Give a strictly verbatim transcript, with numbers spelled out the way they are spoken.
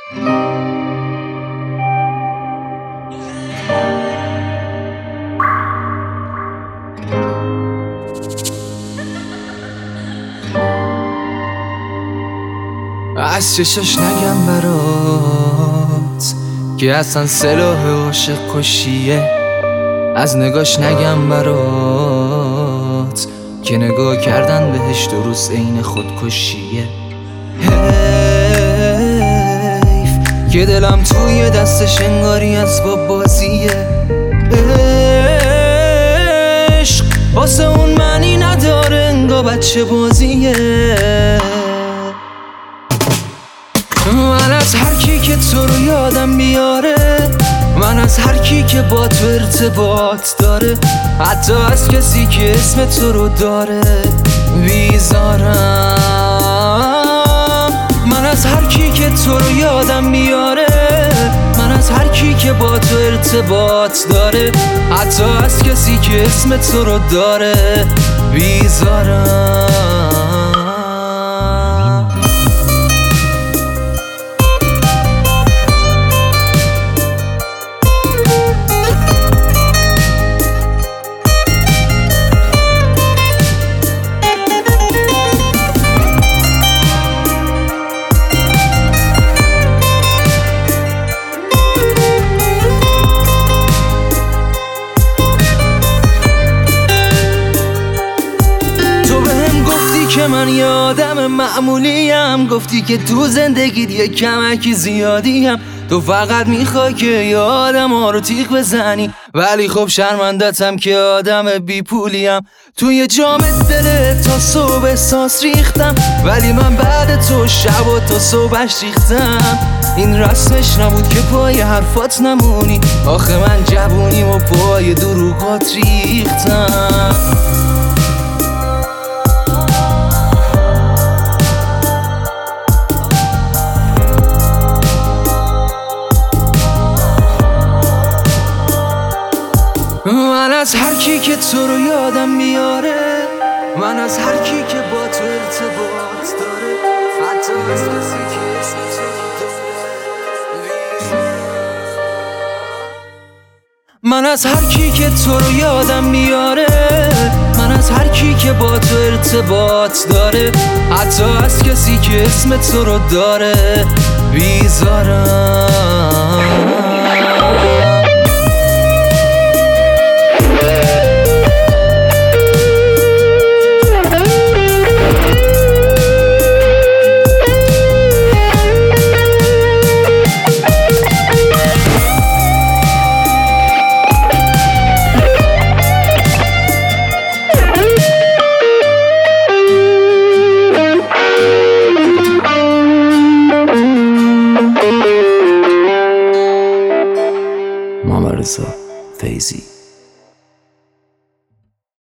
از چشاش نگم برات که اصلا سلاح عاشق کشیه، از نگاش نگم برات که نگاه کردن بهش درست عین خودکشیه. حیف که دلم توی دستش انگاری اسباب بازیه. عشق واسه اون معنی نداره، انگار بچه بازیه. من از هر کی که تو رو یادم بیاره، من از هر کی که با تو ارتباط داره، حتی از کسی که اسم تو رو داره بیزارم. من از هر کی که تو رو یادم بیاره، من از هر کی که با تو ارتباط داره، حتی از کسی که اسم تو رو داره بیزارم. که من یادم معمولیم، گفتی که تو زندگیت یه کمکی زیادیم. تو فقط میخوای که یادم ها رو تیغ بزنی، ولی خب شرمندتم که آدم بی پولیم. توی جام دل تا صبح احساس ریختم، ولی من بعد تو شب و تا صبحش ریختم. این رسمش نبود که پای حرفات نمونی، آخه من جوونیم و پای دروغات ریختم. من از هر کی که تو رو یادم میاره، من از هر کی که با تو ارتباط داره، حتی از کسی که اسم تو داره. من از هر کی که تو رو یادم میاره، من از هر کی که با تو ارتباط داره، حتی از کسی که اسم تو رو داره بیزارم. محمد رضا فیضی.